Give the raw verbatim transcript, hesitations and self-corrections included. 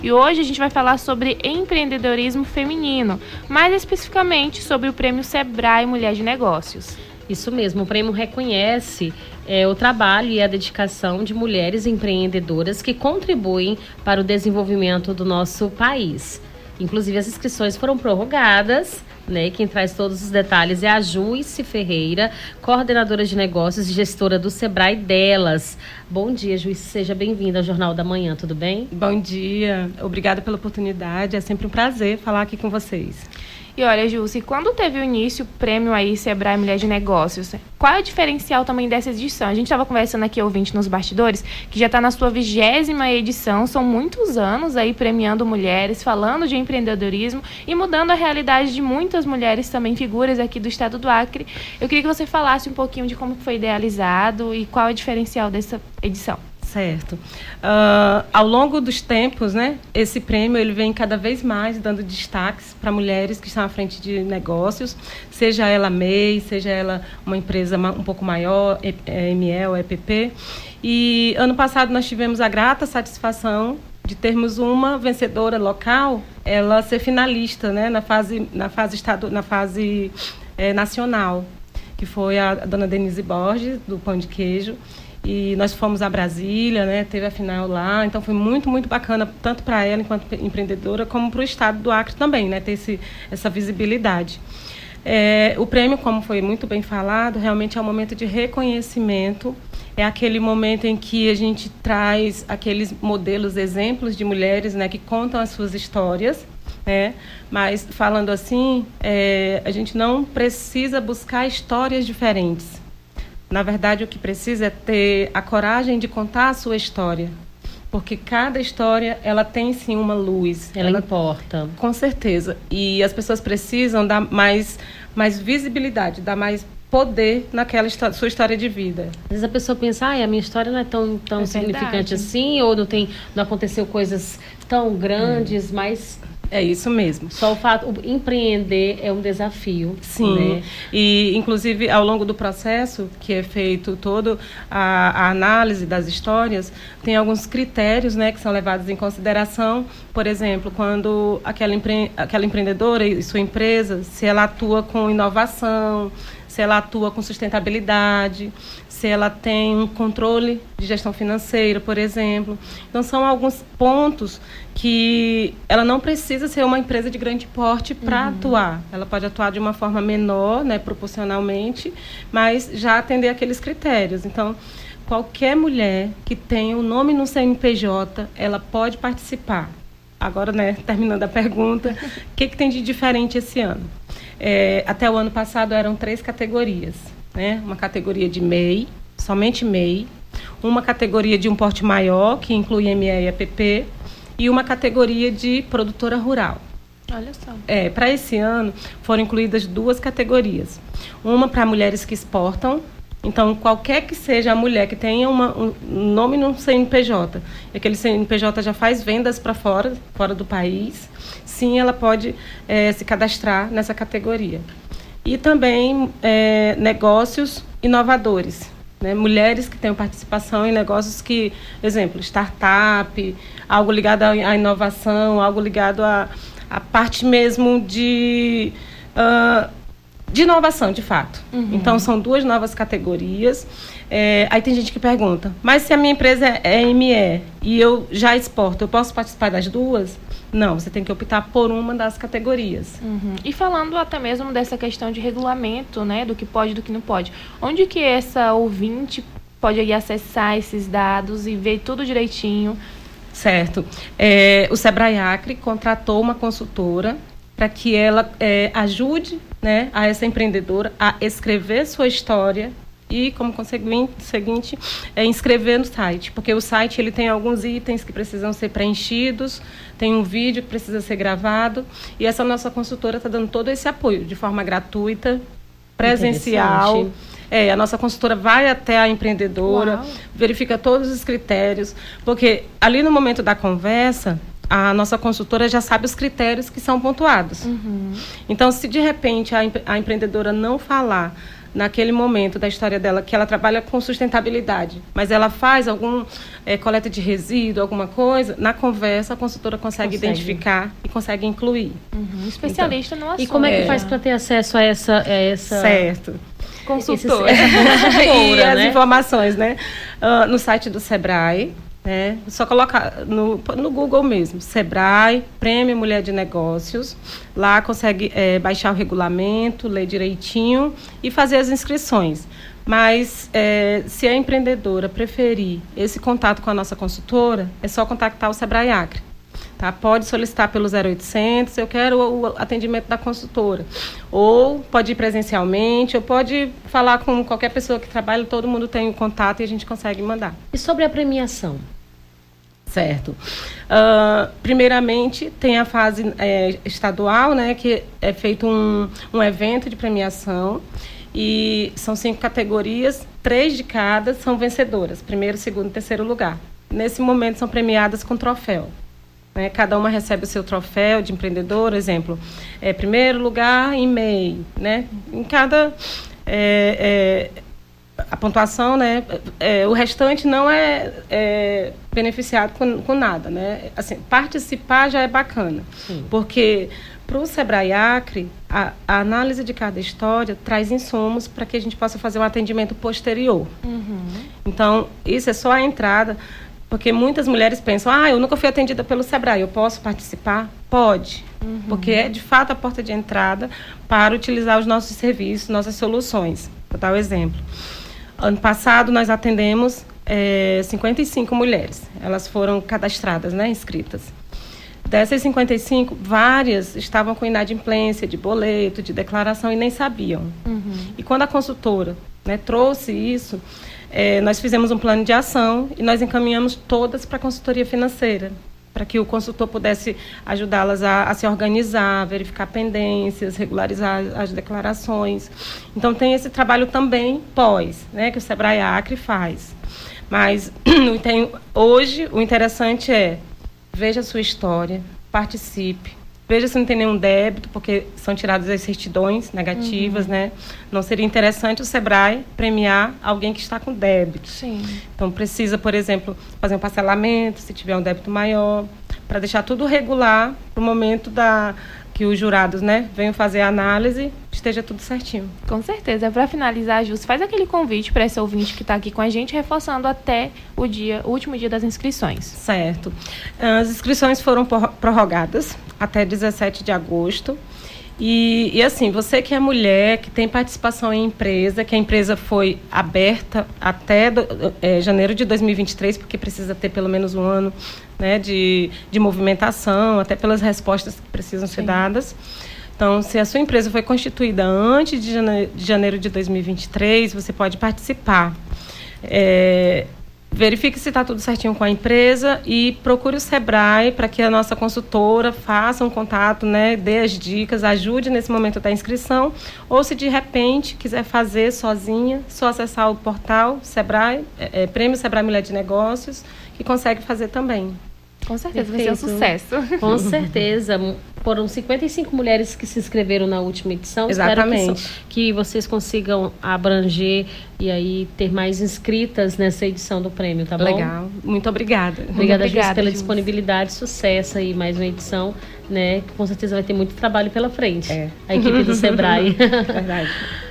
E hoje a gente vai falar sobre empreendedorismo feminino, mais especificamente sobre o Prêmio Sebrae Mulher de Negócios. Isso mesmo, o prêmio reconhece é, o trabalho e a dedicação de mulheres empreendedoras que contribuem para o desenvolvimento do nosso país. Inclusive, as inscrições foram prorrogadas, né? Quem traz todos os detalhes é a Juice Ferreira, coordenadora de negócios e gestora do Sebrae Delas. Bom dia, Juice, seja bem-vinda ao Jornal da Manhã, tudo bem? Bom dia, obrigada pela oportunidade, é sempre um prazer falar aqui com vocês. E olha, Juice, quando teve o início o prêmio aí Sebrae Mulher de Negócios, qual é o diferencial também dessa edição? A gente estava conversando aqui, ouvinte, nos bastidores, que já está na sua vigésima edição, são muitos anos aí premiando mulheres, falando de empreendedorismo e mudando a realidade de muitas mulheres também, figuras aqui do estado do Acre. Eu queria que você falasse um pouquinho de como foi idealizado e qual é o diferencial dessa edição. Certo. Uh, ao longo dos tempos, né, esse prêmio ele vem cada vez mais dando destaques para mulheres que estão à frente de negócios, seja ela M E I, seja ela uma empresa um pouco maior, M E ou E P P. E ano passado nós tivemos a grata satisfação de termos uma vencedora local, ela ser finalista, né, na fase, na fase, estado, na fase é, nacional, que foi a, a dona Denise Borges, do Pão de Queijo. E nós fomos a Brasília, né, teve a final lá, então foi muito, muito bacana, tanto para ela enquanto empreendedora, como para o estado do Acre também, né, ter esse, essa visibilidade. É, o prêmio, como foi muito bem falado, realmente é um momento de reconhecimento, é aquele momento em que a gente traz aqueles modelos, exemplos de mulheres, né, que contam as suas histórias, né, mas falando assim, é, a gente não precisa buscar histórias diferentes. Na verdade, o que precisa é ter a coragem de contar a sua história. Porque cada história, ela tem sim uma luz. Ela, ela importa. Com certeza. E as pessoas precisam dar mais, mais visibilidade, dar mais poder naquela história, sua história de vida. Às vezes a pessoa pensa, ah, a minha história não é tão, tão é significante verdade. assim, ou não, tem, não aconteceu coisas tão grandes, hum. mas... É isso mesmo. Só o fato, o empreender é um desafio. Sim, né? E inclusive ao longo do processo que é feito toda a, a análise das histórias, tem alguns critérios, né, que são levados em consideração. Por exemplo, quando aquela, empre, aquela empreendedora e sua empresa, se ela atua com inovação, se ela atua com sustentabilidade, se ela tem um controle de gestão financeira, por exemplo. Então, são alguns pontos que ela não precisa ser uma empresa de grande porte para uhum. atuar. Ela pode atuar de uma forma menor, né, proporcionalmente, mas já atender aqueles critérios. Então, qualquer mulher que tenha o nome no C N P J, ela pode participar. Agora, né, terminando a pergunta, o que, que tem de diferente esse ano? É, até o ano passado eram três categorias, né? Uma categoria de M E I, somente M E I, uma categoria de um porte maior, que inclui M E e E P P, e uma categoria de produtora rural. Olha só. É, para esse ano foram incluídas duas categorias. Uma para mulheres que exportam. Então, qualquer que seja a mulher que tenha uma, um nome no C N P J, e aquele C N P J já faz vendas para fora, fora do país, sim, ela pode é, se cadastrar nessa categoria. E também é, negócios inovadores, né? Mulheres que tenham participação em negócios que, exemplo, startup, algo ligado à inovação, algo ligado à, à parte mesmo de... Uh, De inovação, de fato. Uhum. Então, são duas novas categorias. É, aí tem gente que pergunta, mas se a minha empresa é M E e eu já exporto, eu posso participar das duas? Não, você tem que optar por uma das categorias. Uhum. E falando até mesmo dessa questão de regulamento, né, do que pode e do que não pode, onde que essa ouvinte pode aí acessar esses dados e ver tudo direitinho? Certo. É, o Sebrae Acre contratou uma consultora para que ela é, ajude, né, a essa empreendedora a escrever sua história e, como conseguinte, seguinte, é, inscrever no site. Porque o site ele tem alguns itens que precisam ser preenchidos, tem um vídeo que precisa ser gravado, e essa nossa consultora está dando todo esse apoio de forma gratuita, presencial. É, a nossa consultora vai até a empreendedora, Uau. verifica todos os critérios, porque ali no momento da conversa, a nossa consultora já sabe os critérios que são pontuados. Uhum. Então, se de repente a, a empreendedora não falar naquele momento da história dela, que ela trabalha com sustentabilidade, mas ela faz algum é, coleta de resíduo, alguma coisa, na conversa a consultora consegue, consegue. identificar e consegue incluir. Uhum. Especialista então, no assunto. E como é que é. faz para ter acesso a essa... A essa... Certo. Consultora. Esse, essa consultora, e né? as informações, né? Uh, no site do Sebrae, né? Só colocar no, no Google mesmo, Sebrae, Prêmio Mulher de Negócios. Lá consegue é, baixar o regulamento, ler direitinho e fazer as inscrições. Mas é, se a empreendedora preferir esse contato com a nossa consultora, é só contactar o Sebrae Acre. Tá? Pode solicitar pelo zero oitocentos, eu quero o atendimento da consultora. Ou pode ir presencialmente, ou pode falar com qualquer pessoa que trabalha, todo mundo tem o contato e a gente consegue mandar. E sobre a premiação? Certo. Uh, primeiramente, tem a fase é, estadual, né, que é feito um, um evento de premiação. E são cinco categorias, três de cada são vencedoras, primeiro, segundo e terceiro lugar. Nesse momento, são premiadas com troféu. Né? Cada uma recebe o seu troféu de empreendedor, exemplo, é, primeiro lugar em M E I, né? Em cada é, é, a pontuação, né? É, o restante não é, é beneficiado com, com nada, né? Assim, participar já é bacana, Sim. porque para o Sebrae Acre, a, a análise de cada história traz insumos para que a gente possa fazer um atendimento posterior. Uhum. Então, isso é só a entrada. Porque muitas mulheres pensam, ah, eu nunca fui atendida pelo Sebrae, eu posso participar? Pode, uhum. porque é de fato a porta de entrada para utilizar os nossos serviços, nossas soluções. Vou dar um exemplo. Ano passado nós atendemos é, cinquenta e cinco mulheres, elas foram cadastradas, né, inscritas. Dessas cinquenta e cinco, várias estavam com inadimplência de boleto, de declaração e nem sabiam. Uhum. E quando a consultora, né, trouxe isso, É, nós fizemos um plano de ação e nós encaminhamos todas para a consultoria financeira, para que o consultor pudesse ajudá-las a, a se organizar, verificar pendências, regularizar as declarações. Então, tem esse trabalho também pós, né, que o Sebrae Acre faz. Mas, tem, hoje, o interessante é, veja a sua história, participe, veja se não tem nenhum débito, porque são tiradas as certidões negativas, uhum. né? Não seria interessante o Sebrae premiar alguém que está com débito. Sim. Então, precisa, por exemplo, fazer um parcelamento, se tiver um débito maior, para deixar tudo regular para o momento da, que os jurados, né, venham fazer a análise, esteja tudo certinho. Com certeza. Para finalizar, Jus, faz aquele convite para esse ouvinte que está aqui com a gente, reforçando até o dia, o último dia das inscrições. Certo. As inscrições foram prorrogadas até dezessete de agosto. E, e assim, você que é mulher, que tem participação em empresa, que a empresa foi aberta até do, é, janeiro de dois mil e vinte e três, porque precisa ter pelo menos um ano, né, de, de movimentação, até pelas respostas que precisam Sim. ser dadas. Então, se a sua empresa foi constituída antes de janeiro de, janeiro de dois mil e vinte e três, você pode participar. É, verifique se está tudo certinho com a empresa e procure o Sebrae para que a nossa consultora faça um contato, né, dê as dicas, ajude nesse momento da inscrição, ou se de repente quiser fazer sozinha, só acessar o portal Sebrae, é, é, Prêmio Sebrae Mulher de Negócios, que consegue fazer também. Com certeza, vai ser um sucesso. Com certeza. Foram cinquenta e cinco mulheres que se inscreveram na última edição. Exatamente. Espero que, que vocês consigam abranger e aí ter mais inscritas nessa edição do prêmio, tá bom? Legal. Muito obrigada. Obrigada, obrigada Jus, pela Jus. disponibilidade. Sucesso aí, mais uma edição, né? Que com certeza vai ter muito trabalho pela frente. É. A equipe do Sebrae. Verdade.